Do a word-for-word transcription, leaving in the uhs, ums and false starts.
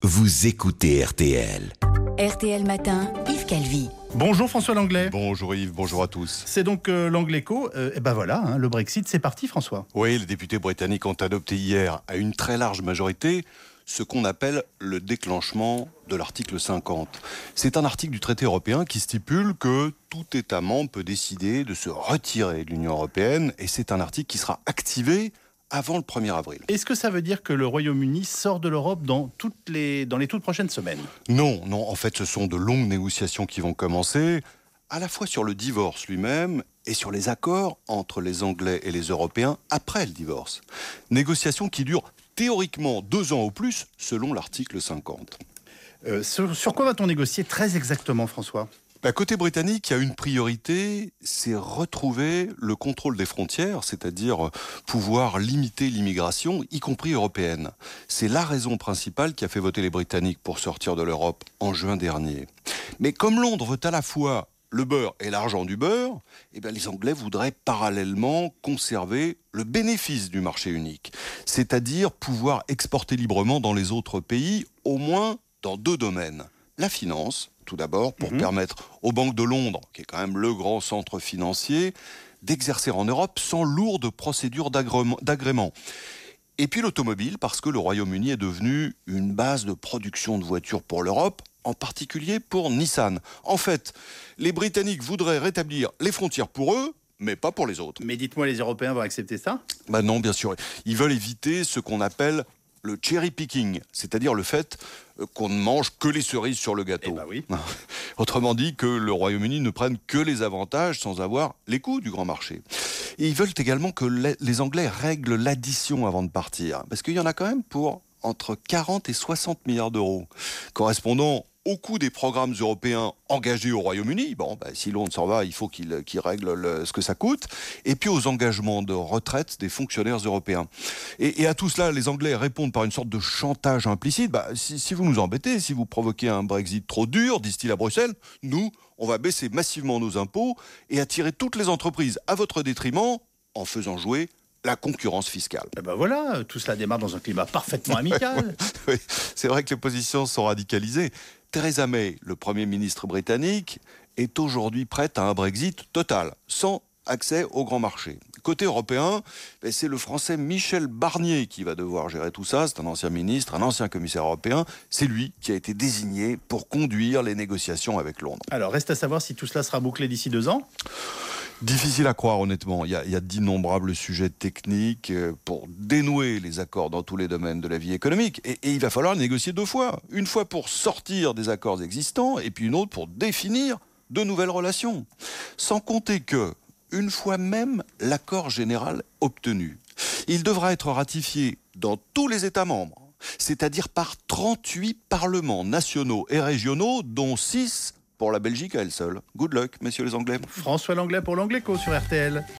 vous écoutez R T L. R T L Matin, Yves Calvi. Bonjour François Langlais. Bonjour Yves, bonjour à tous. C'est donc euh, l'Angleco. Euh, et ben voilà, hein, le Brexit, c'est parti François. Oui, les députés britanniques ont adopté hier à une très large majorité ce qu'on appelle le déclenchement de l'article cinquante. C'est un article du traité européen qui stipule que tout État membre peut décider de se retirer de l'Union européenne et c'est un article qui sera activé avant le premier avril. Est-ce que ça veut dire que le Royaume-Uni sort de l'Europe dans, toutes les, dans les toutes prochaines semaines ? Non, non, en fait ce sont de longues négociations qui vont commencer, à la fois sur le divorce lui-même et sur les accords entre les Anglais et les Européens après le divorce. Négociations qui durent théoriquement deux ans au plus, selon l'article cinquante. Euh, sur, sur quoi va-t-on négocier très exactement, François ? Bah, côté britannique, il y a une priorité, c'est retrouver le contrôle des frontières, c'est-à-dire pouvoir limiter l'immigration, y compris européenne. C'est la raison principale qui a fait voter les Britanniques pour sortir de l'Europe en juin dernier. Mais comme Londres veut à la fois le beurre et l'argent du beurre, eh bien les Anglais voudraient parallèlement conserver le bénéfice du marché unique, c'est-à-dire pouvoir exporter librement dans les autres pays, au moins dans deux domaines. La finance, tout d'abord, pour mmh. permettre aux banques de Londres, qui est quand même le grand centre financier, d'exercer en Europe sans lourde procédure d'agrément. d'agrément. Et puis l'automobile, parce que le Royaume-Uni est devenu une base de production de voitures pour l'Europe, en particulier pour Nissan. En fait, les Britanniques voudraient rétablir les frontières pour eux, mais pas pour les autres. Mais dites-moi, les Européens vont accepter ça ? Bah non, bien sûr. Ils veulent éviter ce qu'on appelle le cherry picking, c'est-à-dire le fait qu'on ne mange que les cerises sur le gâteau. Eh ben oui. Autrement dit, que le Royaume-Uni ne prenne que les avantages sans avoir les coûts du grand marché. Et ils veulent également que les Anglais règlent l'addition avant de partir, parce qu'il y en a quand même pour entre quarante et soixante milliards d'euros, correspondant au coût des programmes européens engagés au Royaume-Uni. Bon, ben, si Londres s'en va, il faut qu'il, qu'il règle le, ce que ça coûte. Et puis aux engagements de retraite des fonctionnaires européens. Et, et à tout cela, les Anglais répondent par une sorte de chantage implicite. Ben, si, si vous nous embêtez, si vous provoquez un Brexit trop dur, disent-ils à Bruxelles, nous, on va baisser massivement nos impôts et attirer toutes les entreprises à votre détriment en faisant jouer la concurrence fiscale. Eh ben voilà, tout cela démarre dans un climat parfaitement amical. Oui, c'est vrai que les positions sont radicalisées. Theresa May, le Premier ministre britannique, est aujourd'hui prête à un Brexit total, sans accès au grand marché. Côté européen, c'est le Français Michel Barnier qui va devoir gérer tout ça. C'est un ancien ministre, un ancien commissaire européen. C'est lui qui a été désigné pour conduire les négociations avec Londres. Alors, reste à savoir si tout cela sera bouclé d'ici deux ans ? Difficile à croire, honnêtement. Il y a, il y a d'innombrables sujets techniques pour dénouer les accords dans tous les domaines de la vie économique. Et, et il va falloir négocier deux fois. Une fois pour sortir des accords existants et puis une autre pour définir de nouvelles relations. Sans compter que, une fois même l'accord général obtenu, il devra être ratifié dans tous les États membres, c'est-à-dire par trente-huit parlements nationaux et régionaux, dont six pour la Belgique à elle seule. Good luck, messieurs les Anglais. François Langlais pour l'Angleco sur R T L.